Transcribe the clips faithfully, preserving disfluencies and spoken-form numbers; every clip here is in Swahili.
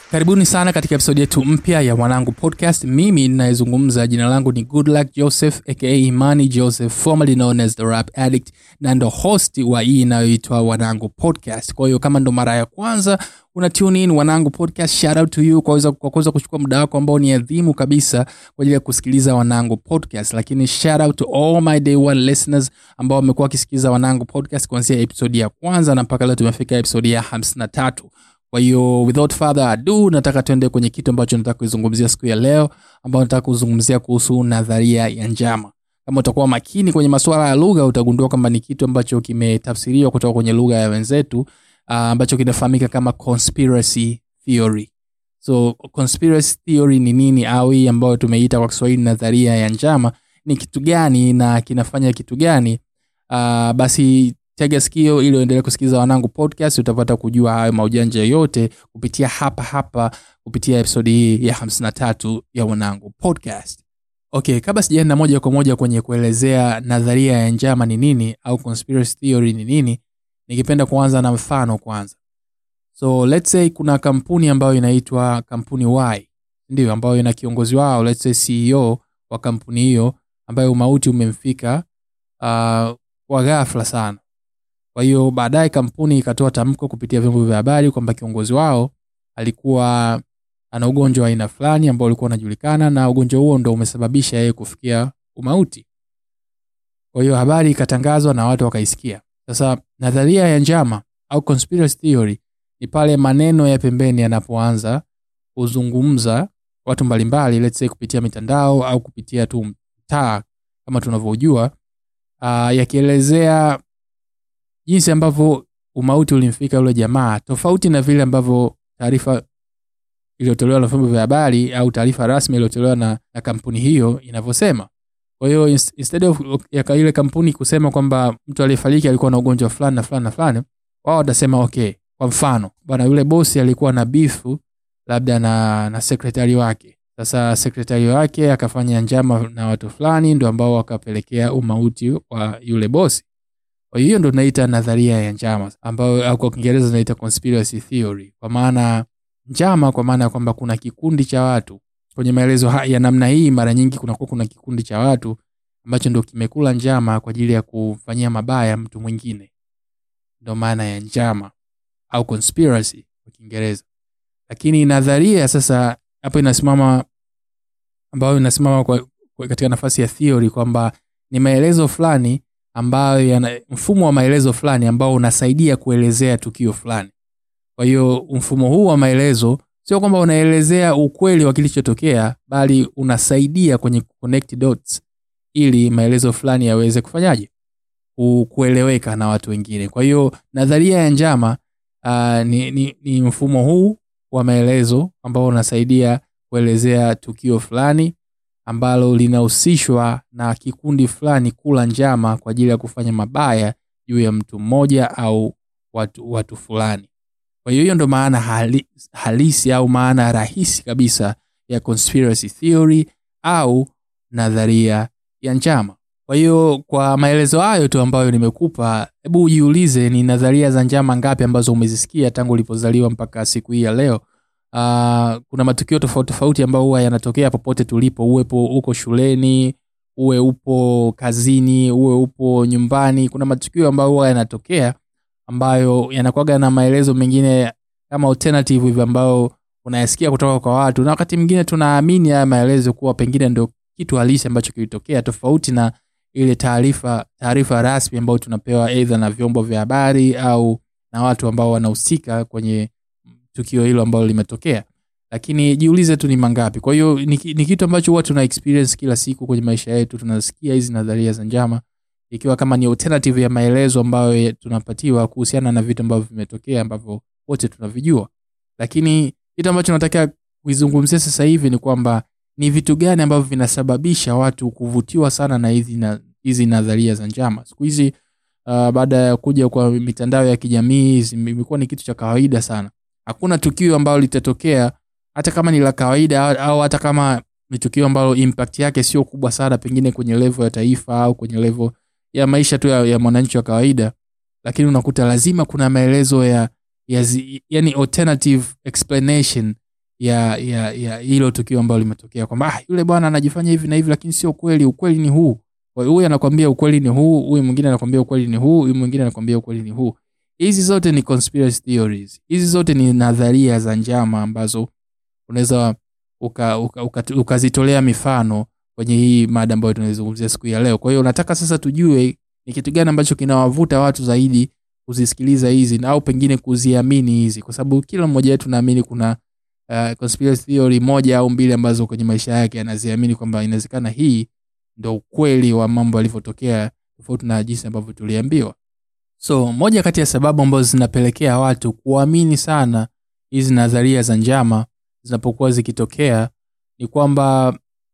Karibuni sana katika episode yetu mpya ya Wanangu Podcast. Mimi ninayezungumza jina langu ni Goodluck Joseph aka Imani Joseph, formerly known as the Rap Addict, na ndo host wa hii inayoitwa Wanangu Podcast. Kwa hiyo kama ndo mara ya kwanza una tune in Wanangu Podcast, shout out to you kwa kuweza kuchukua muda wako ambao ni adhimu kabisa kwa ajili ya kusikiliza Wanangu Podcast. Lakini shout out to all my day one listeners ambao wamekuwa wakisikiliza Wanangu Podcast kuanzia episode ya kwanza na mpaka leo tumefika episode ya hamsini na tatu. Kwa hiyo without further ado, nataka tuende kwenye kitu ambacho nataka kuzungumzia siku ya leo, ambao nataka kuzungumzia kuhusu nadharia ya njama. Kama utakuwa makini kwenye masuala ya lugha, utagundua kwamba ni kitu ambacho kimetafsiriwa kutoka kwenye lugha ya wenzetu, uh, ambacho kinafahamika kama conspiracy theory. So conspiracy theory ni nini, au hii ambayo tumeita kwa Kiswahili nadharia ya njama, ni kitu gani na kinafanya kitu gani? Uh, basi tega sikio ili uendelee kusikiliza Wanangu Podcast, utapata kujua hayo maujanja yote kupitia hapa hapa kupitia episode hii ya hamsini na tatu ya Wanangu Podcast. Okay, kabla sijaenda moja kwa moja kwenye kuelezea nadharia ya njama ni nini au conspiracy theory ni nini, nikipenda kuanza na mfano kwanza. So let's say kuna kampuni ambayo inaitwa kampuni Y, ndio ambayo ina kiongozi wao, let's say C E O wa kampuni hiyo ambayo umauti umemfika uh, kwa ghafla sana. Kwa hiyo baadaye kampuni ikatoa tamko kupitia vyombo vya habari kwamba kiongozi wao alikuwa ana ugonjwa wa aina fulani ambao ulikuwa unajulikana, na ugonjwa huo ndio umesababisha yeye kufikia umauti. Kwa hiyo habari ikatangazwa na watu wakaisikia. Sasa nadharia ya njama au conspiracy theory ni pale maneno ya pembeni yanapoanza kuzungumza watu mbalimbali, let's say kupitia mitandao au kupitia tu mtaa kama tunavyojua, uh, yakielezea jinsi ambavyo umauti ulimfika yule jamaa, tofauti na vile ambavyo taarifa iliyotolewa na vyombo vya habari au taarifa rasmi iliyotolewa na, na kampuni hiyo inavyosema. Kwa hiyo instead of ya ile kampuni kusema kwamba mtu aliyefariki alikuwa na ugonjwa fulani na fulani na fulani, wao watasema okay, kwa mfano bwana yule bosi alikuwa na beef labda na na secretary wake. Sasa secretary wake akafanya njama na watu fulani ndio ambao wakapelekea umauti wa yule bosi. Kwa hiyo ndio tunaita nadharia ya njama, ambayo au kwa Kiingereza tunaita conspiracy theory. Kwa maana njama, kwa maana kwamba kuna kikundi cha watu. Kwenye maelezo ya namna hii mara nyingi kuna kuna kikundi cha watu ambacho ndio kimekula njama kwa ajili ya kufanyia mabaya mtu mwingine. Ndio maana ya njama au conspiracy kwa Kiingereza. Lakini nadharia sasa hapo inasimama, ambayo inasimama kwa, kwa katika nafasi ya theory, kwamba ni maelezo fulani ambayo yana mfumo wa maelezo fulani ambao unasaidia kuelezea tukio fulani. Kwa hiyo mfumo huu wa maelezo sio kwamba unaelezea ukweli wa kilichotokea, bali unasaidia kwenye connect dots ili maelezo fulani yaweze kufanyaje kueleweka na watu wengine. Kwa hiyo nadharia ya njama uh, ni, ni, ni mfumo huu wa maelezo ambao unasaidia kuelezea tukio fulani ambalo linahusishwa na kikundi fulani kula njama kwa ajili ya kufanya mabaya juu ya mtu mmoja au watu watu fulani. Kwa hiyo hiyo ndo maana hali, halisi au maana rahisi kabisa ya conspiracy theory au nadharia ya njama. Kwa hiyo kwa maelezo hayo tu ambayo nimekupa, hebu ujiulize ni nadharia za njama ngapi ambazo umezisikia tangu ulipozaliwa mpaka siku hii ya leo. Uh, kuna matukio tofauti tofauti ambayo huwa yanatokea popote tulipo, uwepo uko shuleni, uwe upo kazini, uwe upo nyumbani. Kuna matukio ambayo huwa yanatokea ambayo yanakuwa na maelezo mengine kama alternative hivi ambayo unayasikia kutoka kwa watu, na wakati mwingine tunaamini haya maelezo kuwa pengine ndio kitu halisi ambacho kilitokea, tofauti na ile taarifa taarifa rasmi ambayo tunapewa either na vyombo vya habari au na watu ambao wanahusika kwenye tukio hilo ambalo limetokea. Lakini jiulize tu ni mangapi. Kwa hiyo ni, ni kitu ambacho huwa tuna experience kila siku kwenye maisha yetu, tunasikia hizi nadharia za njama ikiwa kama ni alternative ya maelezo ambayo tunapatiwa kuhusiana na vitu ambavyo vimetokea ambavyo wote tunavijua. Lakini kitu ambacho nataka kuizungumzia sasa hivi ni kwamba ni vitu gani ambavyo vinasababisha watu kuvutiwa sana na hizi na hizi nadharia za njama. Siku hizi uh, baada ya kuja kwa mitandao ya kijamii imekuwa ni kitu cha kawaida sana. Hakuna tukio ambalo litatokea hata kama ni la kawaida au hata kama ni tukio ambalo impact yake sio kubwa sana pengine kwenye level ya taifa au kwenye level ya maisha tu ya, ya mwananchi wa kawaida, lakini unakuta lazima kuna maelezo ya, ya zi, yani alternative explanation ya ya ya hilo tukio ambalo limetokea kwamba ah, yule bwana anajifanya hivi na hivi lakini sio kweli, ukweli ni huu. Kwa hiyo huyu anakuambia ukweli ni huu, huyu mwingine anakuambia ukweli ni huu, huyu mwingine anakuambia ukweli ni huu. Hizi zote ni conspiracy theories. Hizi zote ni nadharia za njama ambazo unaweza ukazitolea uka, uka, uka mifano kwenye hii mada ambayo tunazungumzia siku ya leo. Kwa hiyo nataka sasa tujue ni kitu gani ambacho kinawavuta watu zaidi kuzisikiliza hizi au pengine kuziamini hizi, kwa sababu kila mmoja wetu naamini kuna uh, conspiracy theory moja au mbili ambazo kwenye maisha yake anaziamini kwamba inawezekana hii ndio ukweli wa mambo yalivyotokea tofauti na jinsi ambavyo tuliambiwa. So moja kati ya sababu ambazo zinapelekea watu kuamini sana hizi nadharia za njama zinapokuwa zikitokea ni kwamba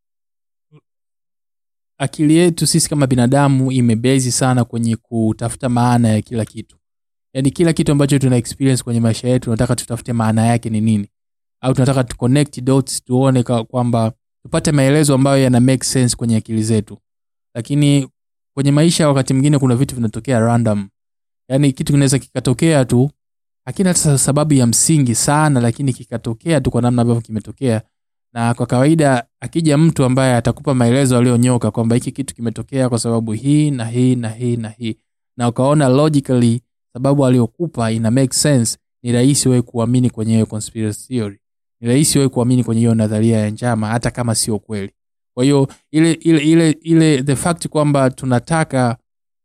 akili yetu sisi kama binadamu imebezi sana kwenye kutafuta maana ya kila kitu. Yaani kila kitu ambacho tuna experience kwenye maisha yetu tunataka tutafute maana yake ni nini, au tunataka tu connect dots tuone kwamba tupate maelezo ambayo yana make sense kwenye akili zetu. Lakini kwenye maisha wakati mwingine kuna vitu vinatokea random. Yaani kitu kinaweza kikatokea tu hakina sababu ya msingi sana, lakini kikatokea tu kwa namna ambavyo kimetokea. Na kwa kawaida akija mtu ambaye atakupa maelezo aliyonyoka kwamba hiki kitu kimetokea kwa sababu hii na hii na hii na hii, na ukaona logically sababu aliyokupa ina make sense, ni rahisi wewe kuamini kwenye hiyo conspiracy theory. Ni rahisi wewe kuamini kwenye hiyo nadharia ya njama hata kama sio kweli. Kwa hiyo ile ile ile ile the fact kwamba tunataka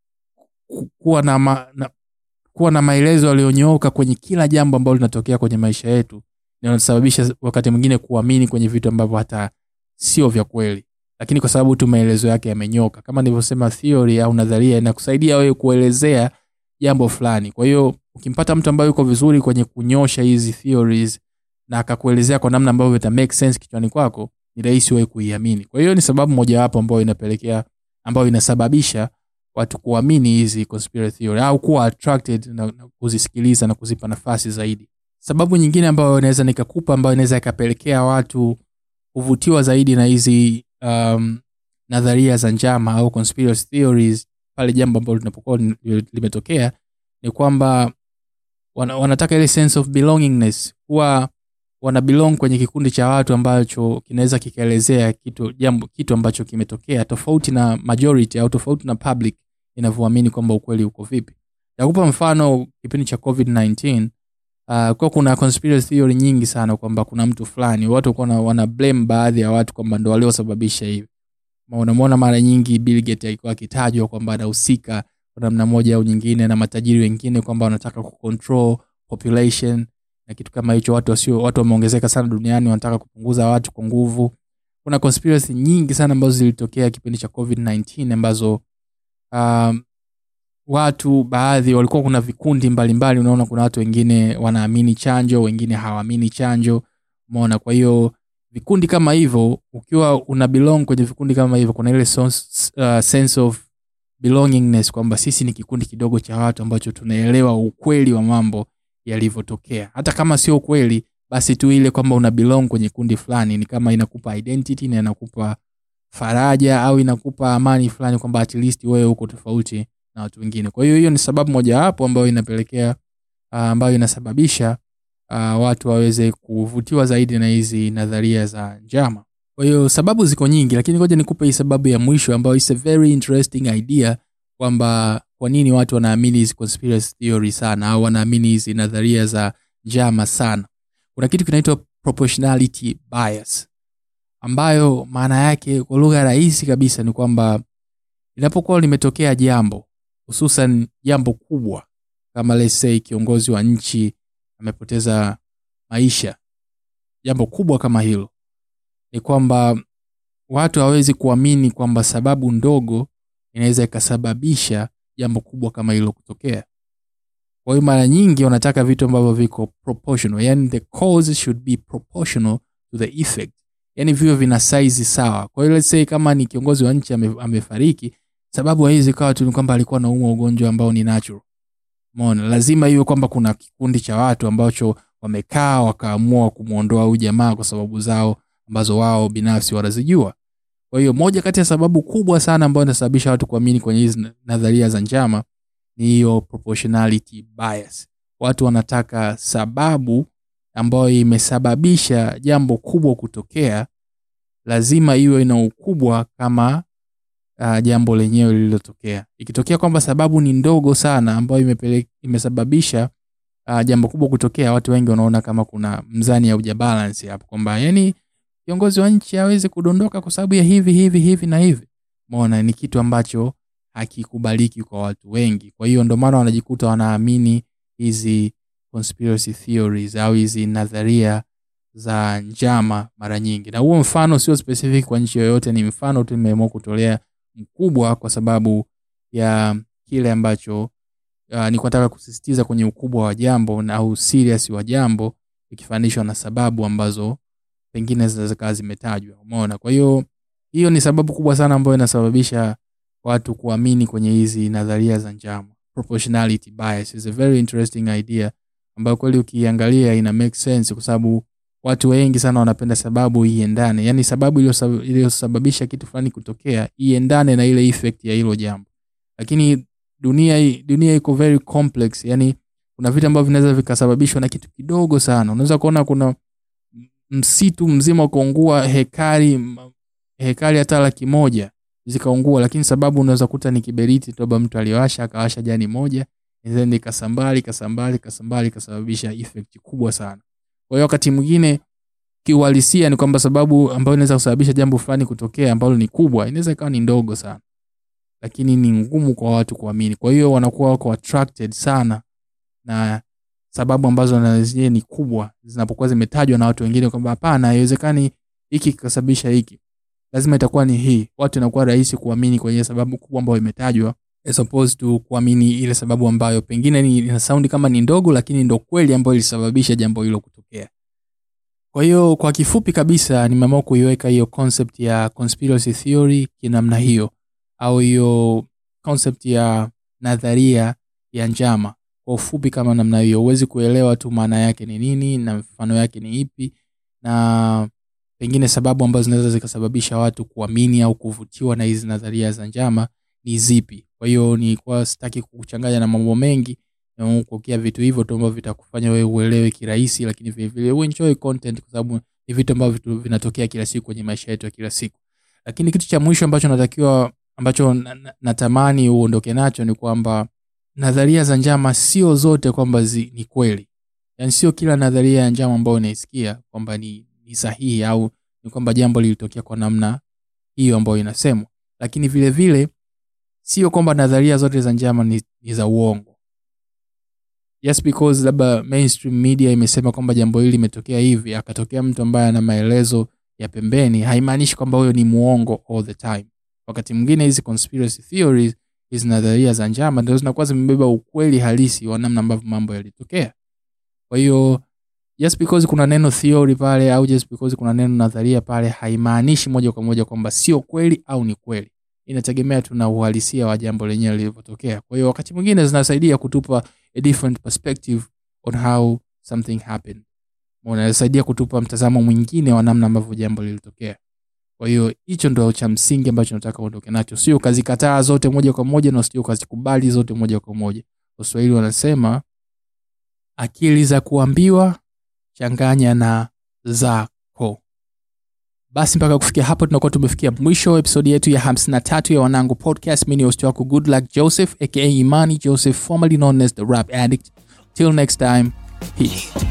kuwa na, ma, na kuwa na maelezo aliyonyoka kwenye kila jambo ambalo linatokea kwenye maisha yetu inasababisha wakati mwingine kuamini kwenye vitu ambavyo hata sio vya kweli, lakini kwa sababu tu maelezo yake yamenyoka. Kama nilivyosema, theory au nadharia inakusaidia wewe kuelezea jambo fulani. Kwa hiyo ukimpata mtu ambaye yuko vizuri kwenye kunyosha hizi theories na akakuelezea kwa namna ambayo ita make sense kichwani kwako, ni rahisi wewe kuiamini. Kwa hiyo ni sababu moja wapo ambayo inapelekea ambayo inasababisha watu kuamini hizi conspiracy theory au kuwa attracted na, na kuzisikiliza na kuzipa nafasi zaidi. Sababu nyingine ambayo naweza nikakupa ambayo inaweza ikapelekea watu kuvutiwa zaidi na hizi um, nadharia za njama au conspiracy theories pale jambo ambalo linapokuwa limetokea ni kwamba wana, wanataka ile sense of belongingness, kuwa wana belong kwenye kikundi cha watu ambacho kinaweza kikaelezea kitu jambo kitu ambacho kimetokea tofauti na majority au tofauti na public inavyoamini kwamba ukweli uko vipi. Nakupa mfano kipindi cha covid nineteen. Uh, kwa kuna conspiracy theory nyingi sana kwamba kuna mtu fulani, watu wako wana blame baadhi ya watu kwamba ndio waliosababisha hivi. Unamwona mara nyingi Bill Gates alikuwa akitajwa kwamba anahusika kwa namna moja au nyingine, na matajiri wengine kwamba wanataka kucontrol population na kitu kama hicho. Watu wasio watu wameongezeka sana duniani, wanataka kupunguza watu kwa nguvu. Kuna conspiracy nyingi sana ambazo zilitokea kipindi cha covid nineteen ambazo um, watu baadhi walikuwa kuna vikundi mbalimbali. Unaona kuna watu wengine wanaamini chanjo, wengine hawaamini chanjo. Umeona? Kwa hiyo vikundi kama hivyo, ukiwa una belong kwenye vikundi kama hivyo, kuna ile uh, sense of belongingness kwamba sisi ni kikundi kidogo cha watu ambacho tunaelewa ukweli wa mambo yalivyotokea. Hata kama sio kweli, basi tu ile kwamba una belong kwenye kundi fulani ni kama inakupa identity na inakupa faraja au inakupa amani fulani kwamba at least wewe uko tofauti na watu wengine. Kwa hiyo hiyo ni sababu moja hapo ambayo inapelekea uh, ambayo inasababisha uh, watu waweze kuvutiwa zaidi na hizi nadharia za njama. Kwa hiyo sababu ziko nyingi, lakini ngoja nikupe hii sababu ya mwisho ambayo is a very interesting idea, kwamba kwa nini watu wanaamini hizi conspiracy theory sana au wanaamini hizi nadharia za njama sana. Kuna kitu kinaitwa proportionality bias, ambayo maana yake kwa lugha rahisi kabisa ni kwamba inapokuwa limetokea jambo, hususan jambo kubwa kama let's say kiongozi wa nchi amepoteza maisha, jambo kubwa kama hilo, ni kwamba watu hawezi kuamini kwamba sababu ndogo inaweza ikasababisha jambo kubwa kama hilo kutokea. Kwa hiyo mara nyingi wanataka vitu ambavyo viko proportional, yani the cause should be proportional to the effect, yani vio vina size sawa. Kwa hiyo let's say kama ni kiongozi wa nchi ame, amefariki, sababu haiwezi kawa tu ni kwamba alikuwa anaumwa ugonjwa ambao ni natural. Umeona? Lazima iwe kwamba kuna kikundi cha watu ambacho wamekaa wakaamua kumuondoa huyu jamaa kwa sababu zao ambazo wao binafsi wanazijua. Kwa hiyo moja kati ya sababu kubwa sana ambayo inasababisha watu kuamini kwenye hizi nadharia za njama ni hiyo proportionality bias. Watu wanataka sababu ambayo imesababisha jambo kubwa kutokea lazima iwe ina ukubwa kama uh, jambo lenyewe lililotokea. Ikitokea kwamba sababu ni ndogo sana ambayo imepeleka imesababisha uh, jambo kubwa kutokea, watu wengi wanaona kama kuna mzani ya uja balance hapo, kwamba yani kiongozi wa nchi hawezi kudondoka kwa sababu ya hivi hivi hivi na hivi. Umeona, ni kitu ambacho hakikubaliki kwa watu wengi. Kwa hiyo ndio maana wanajikuta wanaamini hizi conspiracy theories au hizi nadharia za njama mara nyingi. Na huo mfano sio specific kwa nchi yoyote, ni mfano tu nimeamua kutolea mkubwa kwa sababu ya kile ambacho uh, ni kutaka kusisitiza kwenye ukubwa wa jambo na au serious wa jambo ikifanishwa na sababu ambazo pengine zinaweza zimetajwa. Umeona? Kwa hiyo hiyo ni sababu kubwa sana ambayo inasababisha watu kuamini kwenye hizi nadharia za njama. Proportionality bias is a very interesting idea ambayo kweli ukiangalia ina make sense, kwa sababu watu wengi sana wanapenda sababu iendane. Yaani sababu iliyosababisha kitu fulani kutokea iendane na ile effect ya hilo jambo. Lakini dunia dunia iko very complex. Yaani kuna vitu ambavyo vinaweza vikasababishwa na kitu kidogo sana. Unaweza kuona kuna msitu mzima ukaungua hekari hekari hata laki moja zikaungua, lakini sababu unaweza kuta ni kiberiti tu, mtu aliwasha akawasha jani moja, then ikasambali kasambali kasambali kasababisha effect kubwa sana. Kwa hiyo wakati mwingine kiuhalisia ni kwamba sababu ambayo inaweza kusababisha jambo fulani kutokea ambalo ni kubwa inaweza ikawa ni ndogo sana, lakini ni ngumu kwa watu kuamini. Kwa hiyo wanakuwa wako attracted sana na sababu ambazo na zenyewe ni kubwa zinapokuwa zimetajwa na watu wengine kwamba hapana, haiwezekani hiki kikasababisha hiki, lazima itakuwa ni hii. Watu inakuwa rahisi kuamini kwenye sababu kubwa ambayo imetajwa as opposed to kuamini ile sababu ambayo pengine ni ina sound kama ni ndogo, lakini ndio kweli ambayo ilisababisha jambo hilo kutokea. Kwa hiyo kwa kifupi kabisa nimeamua kuiweka hiyo concept ya conspiracy theory kinamna hiyo, au hiyo concept ya nadharia ya njama kwa ufupi kama namna hiyo. Huwezi kuelewa tu maana yake ni nini na mfano yake ni ipi na pengine sababu ambazo zinaweza zikasababisha watu kuamini au kuvutiwa na hizi nadharia za njama ni zipi. Kwa hiyo ni kwa sitaki kukuchanganya na mambo mengi, na kuokia vitu hivyo tu ambavyo vitakufanya wewe uelewe kirahisi, lakini vile vile uenjoy content kwa sababu ni vitu ambavyo vinatokea kila siku kwenye maisha yetu ya kila siku. Lakini kitu cha mwisho ambacho natakiwa ambacho natamani uondoke nacho ni kwamba nadharia za njama sio zote kwamba ni kweli. Yaani sio kila nadharia ya njama ambayo unaisikia kwamba ni ni sahihi au ni kwamba jambo lilitokea kwa namna hiyo ambayo inasemwa. Lakini vile vile sio kwamba nadharia zote za njama ni, ni za uongo. Just because labda mainstream media imesema kwamba jambo hili limetokea hivi, akatokea mtu ambaye ana maelezo ya pembeni, haimaanishi kwamba huyo ni muongo all the time. Wakati mwingine hizi conspiracy theories, hizi nadharia za njama ndio zinakuwa zimebeba ukweli halisi wa namna ambavyo mambo yalitokea. Kwa hiyo just because kuna neno theory pale au just because kuna neno nadharia pale haimaanishi moja kwa moja kwamba sio kweli au ni kweli. Inategemea tu na uhalisia wa jambo lenyewe lilivyotokea. Kwa hiyo wakati mwingine zinasaidia kutupa a different perspective on how something happened. Unasaidia kutupa mtazamo mwingine wa namna ambavyo jambo lilitokea. Kwa hiyo hicho ndio cha msingi ambacho nataka uondoke nacho. Sio kazikataa zote moja kwa moja na sio kazikubali zote moja kwa moja. Waswahili wanasema akili za kuambiwa changanya na zako. Basi mpaka kufikia hapo tunakuwa tumefikia mwisho episode yetu ya hamsini na tatu ya Wanangu Podcast. Mimi ni host wako Good Luck Joseph aka Imani Joseph, formerly known as the Rap Addict. Till next time, peace.